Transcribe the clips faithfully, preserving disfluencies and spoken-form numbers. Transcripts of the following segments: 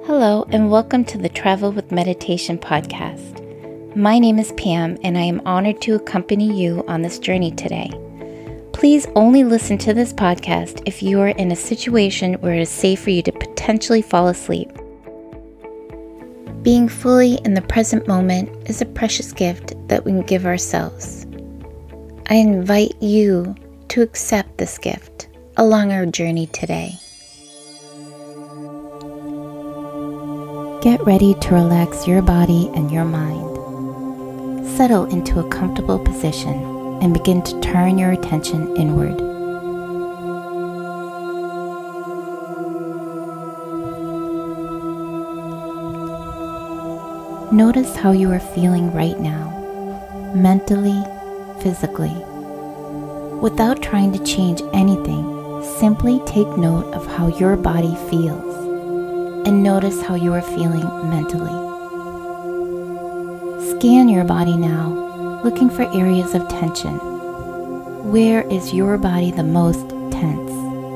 Hello, and welcome to the Travel with Meditation podcast. My name is Pam, and I am honored to accompany you on this journey today. Please only listen to this podcast if you are in a situation where it is safe for you to potentially fall asleep. Being fully in the present moment is a precious gift that we can give ourselves. I invite you to accept this gift along our journey today. Get ready to relax your body and your mind. Settle into a comfortable position and begin to turn your attention inward. Notice how you are feeling right now, mentally, physically. Without trying to change anything, simply take note of how your body feels. And notice how you are feeling mentally. Scan your body now, looking for areas of tension. Where is your body the most tense?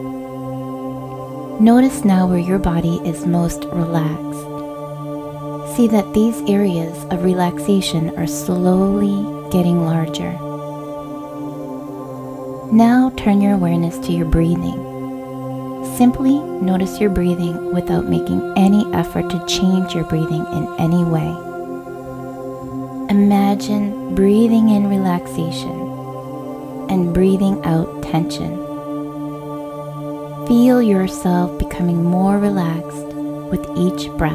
Notice now where your body is most relaxed. See that these areas of relaxation are slowly getting larger. Now turn your awareness to your breathing. Simply notice your breathing without making any effort to change your breathing in any way. Imagine breathing in relaxation and breathing out tension. Feel yourself becoming more relaxed with each breath.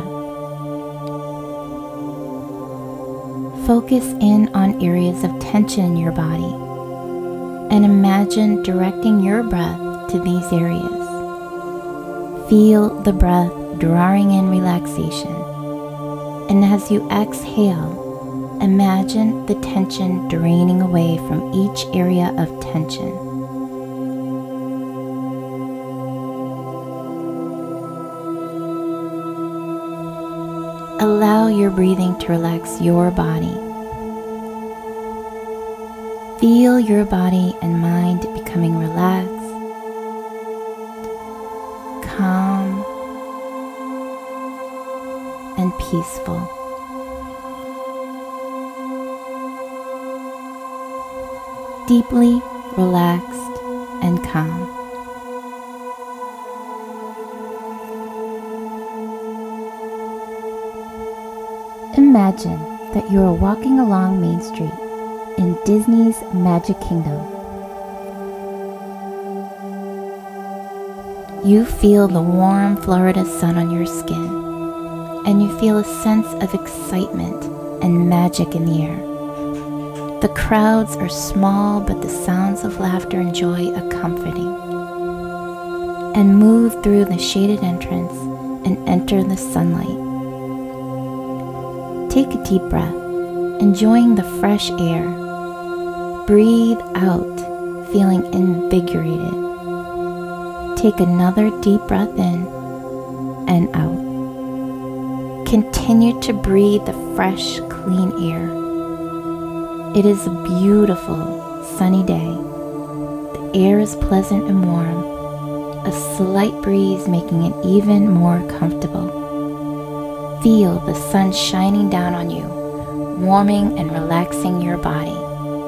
Focus in on areas of tension in your body and imagine directing your breath to these areas. Feel the breath drawing in relaxation, and as you exhale, imagine the tension draining away from each area of tension. Allow your breathing to relax your body. Feel your body and mind becoming relaxed, calm, and peaceful. Deeply relaxed and calm. Imagine that you are walking along Main Street in Disney's Magic Kingdom. You feel the warm Florida sun on your skin, and you feel a sense of excitement and magic in the air. The crowds are small, but the sounds of laughter and joy are comforting. And move through the shaded entrance and enter the sunlight. Take a deep breath, enjoying the fresh air. Breathe out, feeling invigorated. Take another deep breath in and out. Continue to breathe the fresh, clean air. It is a beautiful, sunny day. The air is pleasant and warm, a slight breeze making it even more comfortable. Feel the sun shining down on you, warming and relaxing your body.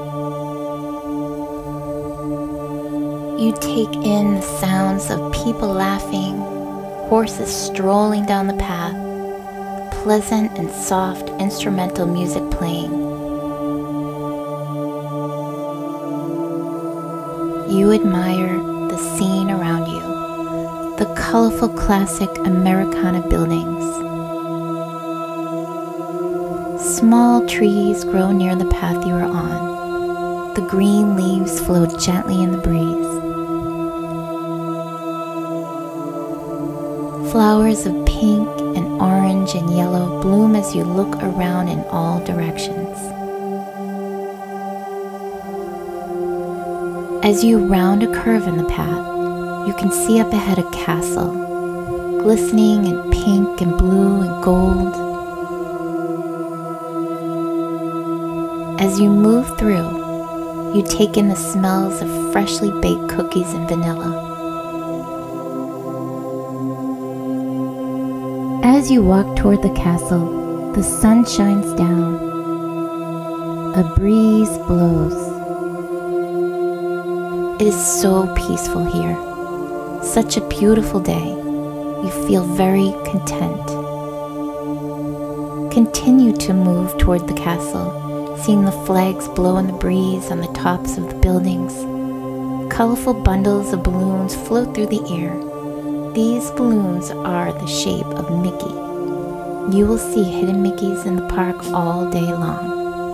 You take in the sounds of people laughing, horses strolling down the path, pleasant and soft instrumental music playing. You admire the scene around you, the colorful classic Americana buildings. Small trees grow near the path you are on. The green leaves float gently in the breeze. Flowers of pink and orange and yellow bloom as you look around in all directions. As you round a curve in the path, you can see up ahead a castle, glistening in pink and blue and gold. As you move through, you take in the smells of freshly baked cookies and vanilla. As you walk toward the castle, the sun shines down. A breeze blows. It is so peaceful here. Such a beautiful day. You feel very content. Continue to move toward the castle, seeing the flags blow in the breeze on the tops of the buildings. Colorful bundles of balloons float through the air. These balloons are the shape of Mickey. You will see hidden Mickeys in the park all day long.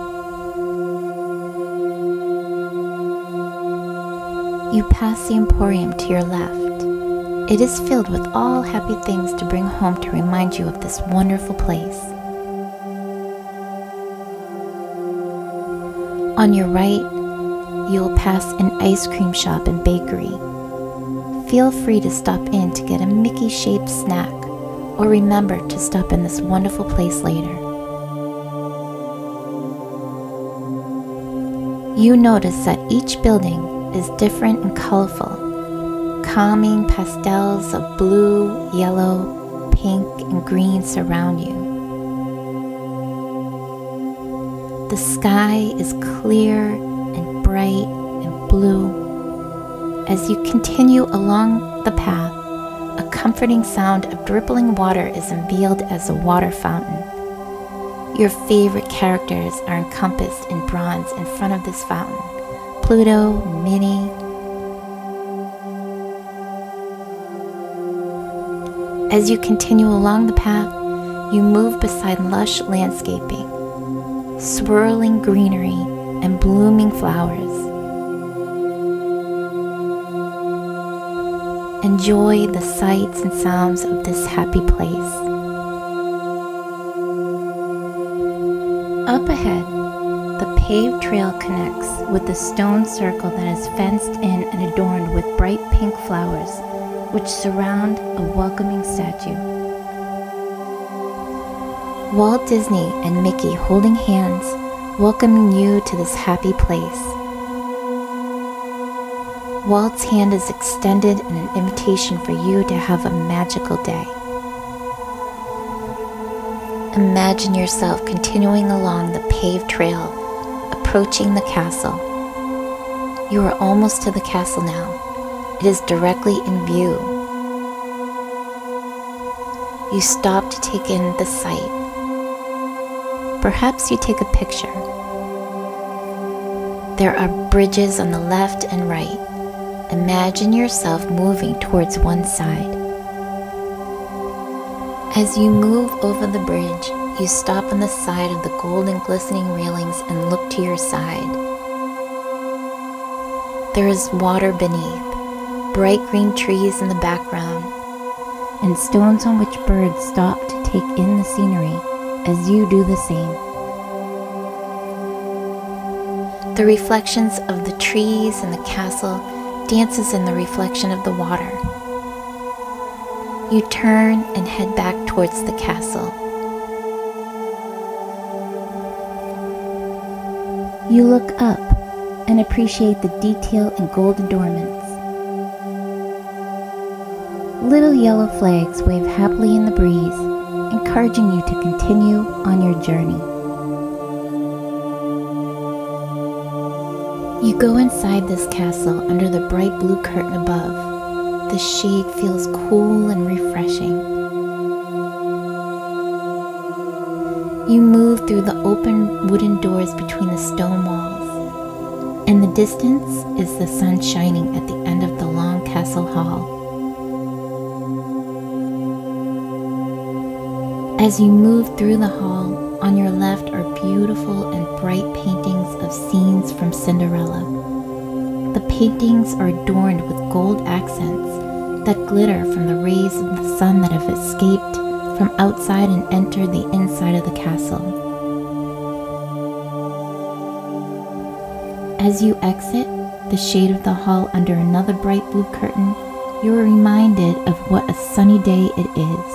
You pass the Emporium to your left. It is filled with all happy things to bring home to remind you of this wonderful place. On your right, you will pass an ice cream shop and bakery. Feel free to stop in to get a Mickey-shaped snack, or remember to stop in this wonderful place later. You notice that each building is different and colorful. Calming pastels of blue, yellow, pink, and green surround you. The sky is clear and bright and blue. As you continue along the path, a comforting sound of dribbling water is unveiled as a water fountain. Your favorite characters are encompassed in bronze in front of this fountain. Pluto, Minnie. As you continue along the path, you move beside lush landscaping, swirling greenery, and blooming flowers. Enjoy the sights and sounds of this happy place. Up ahead, the paved trail connects with the stone circle that is fenced in and adorned with bright pink flowers, which surround a welcoming statue. Walt Disney and Mickey holding hands, welcoming you to this happy place. Walt's hand is extended in an invitation for you to have a magical day. Imagine yourself continuing along the paved trail, approaching the castle. You are almost to the castle now. It is directly in view. You stop to take in the sight. Perhaps you take a picture. There are bridges on the left and right. Imagine yourself moving towards one side. As you move over the bridge, you stop on the side of the golden glistening railings and look to your side. There is water beneath, bright green trees in the background, and stones on which birds stop to take in the scenery as you do the same. The reflections of the trees and the castle dances in the reflection of the water. You turn and head back towards the castle. You look up and appreciate the detail and gold adornments. Little yellow flags wave happily in the breeze, encouraging you to continue on your journey. You go inside this castle under the bright blue curtain above. The shade feels cool and refreshing. You move through the open wooden doors between the stone walls. In the distance is the sun shining at the end of the long castle hall. As you move through the hall, on your left are beautiful and bright paintings of scenes from Cinderella. The paintings are adorned with gold accents that glitter from the rays of the sun that have escaped from outside and entered the inside of the castle. As you exit the shade of the hall under another bright blue curtain, you are reminded of what a sunny day it is.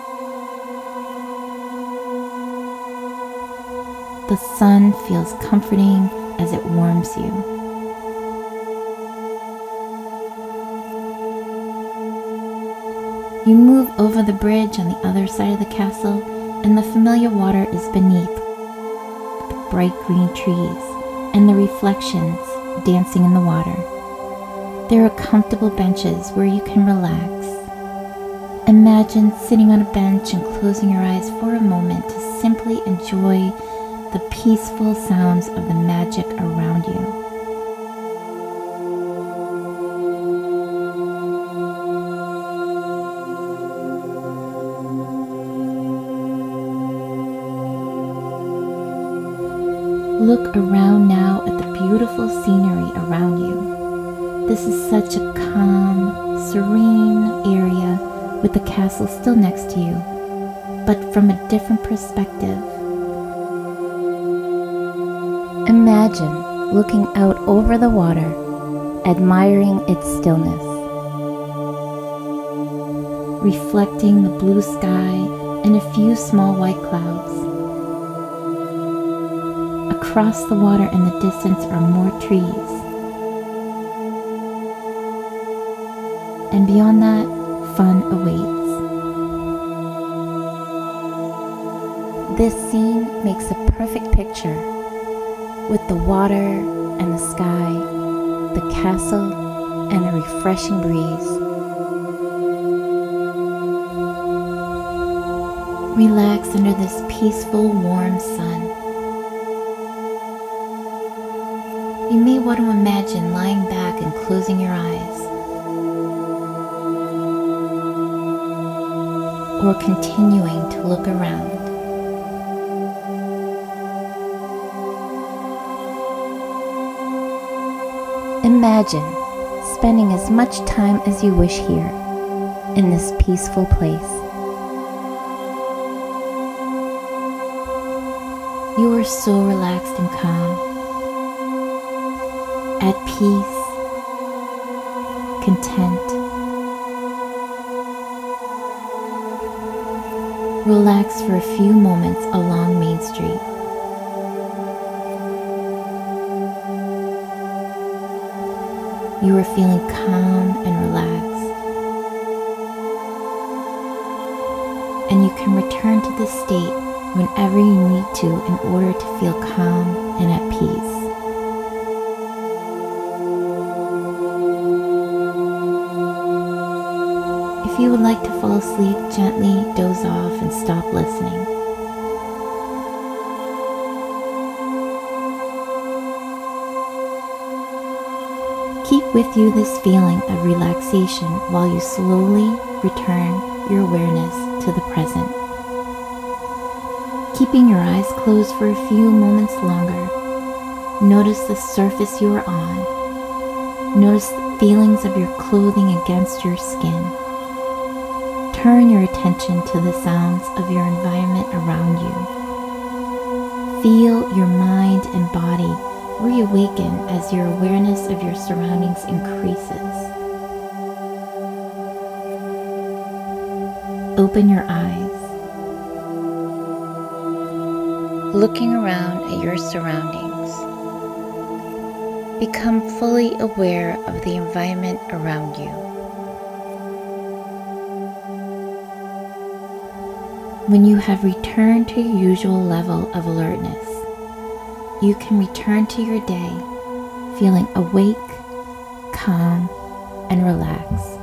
The sun feels comforting as it warms you. You move over the bridge on the other side of the castle, and the familiar water is beneath the bright green trees and the reflections dancing in the water. There are comfortable benches where you can relax. Imagine sitting on a bench and closing your eyes for a moment to simply enjoy the peaceful sounds of the magic around you. Look around now at the beautiful scenery around you. This is such a calm, serene area with the castle still next to you, but from a different perspective. Imagine looking out over the water, admiring its stillness, reflecting the blue sky and a few small white clouds. Across the water in the distance are more trees. And beyond that, fun awaits. This scene makes a perfect picture with the water and the sky, the castle, and a refreshing breeze. Relax under this peaceful, warm sun. You may want to imagine lying back and closing your eyes, or continuing to look around. Imagine spending as much time as you wish here in this peaceful place. You are so relaxed and calm, at peace, content. Relax for a few moments along Main Street. You are feeling calm and relaxed, and you can return to this state whenever you need to in order to feel calm and at peace. If you would like to fall asleep, gently doze off and stop listening. Keep with you this feeling of relaxation while you slowly return your awareness to the present. Keeping your eyes closed for a few moments longer, notice the surface you are on. Notice the feelings of your clothing against your skin. Turn your attention to the sounds of your environment around you. Feel your mind and body reawaken as your awareness of your surroundings increases. Open your eyes. Looking around at your surroundings, become fully aware of the environment around you. When you have returned to your usual level of alertness, you can return to your day feeling awake, calm, and relaxed.